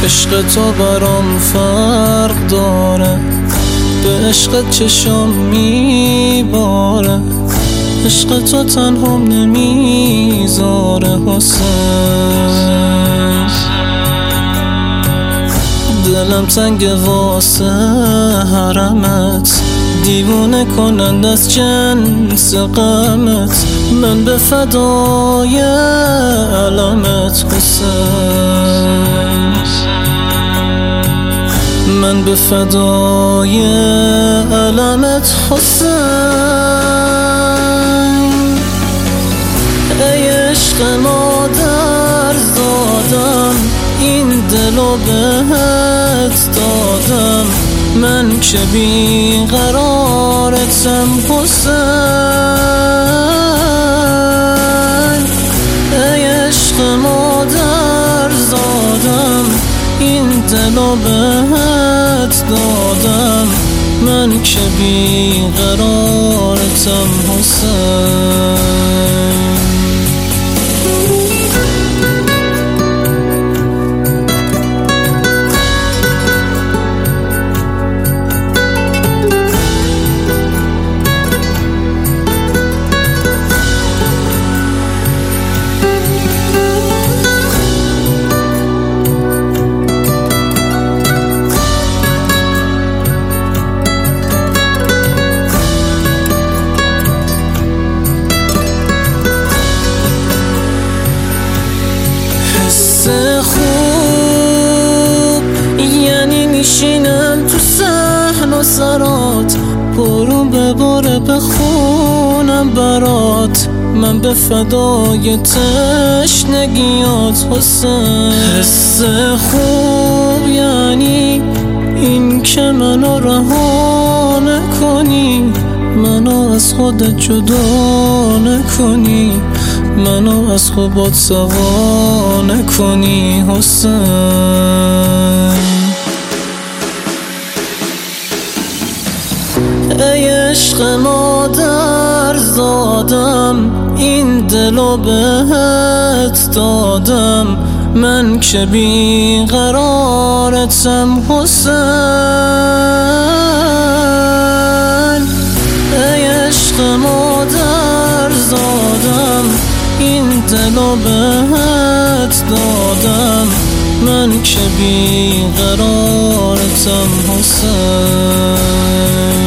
عشق تو برام فرق داره، به عشق چشم میباره، عشق تو تنهام نمیذاره حسین. دلم تنگ واسه حرمت، دیوونه کنند از جنس غمت، من به فدای علمت حسین، من به فدای علمت حسین. ای عشق مادر زادم، این دلو بهت دادم، من که بی قرارتم حسین. ای عشق مادر زادم، این دلو بهت دادم، من که بی قرارتم حسین. خوب یعنی میشینم تو صحن و سرات، برون بباره بخونم برات، من به فدای تشنگیات حسین. حس خوب یعنی این که منو رها نکنی، منو از خودت جدا نکنی، منو از خوبات سوا نکنی حسین. ای عشق مادر زادم، این دلو بهت دادم، من که بی قرارتم حسین. ای عشق مادر زادم، این دلو بهت دادم، من که بی قرارتم حسین.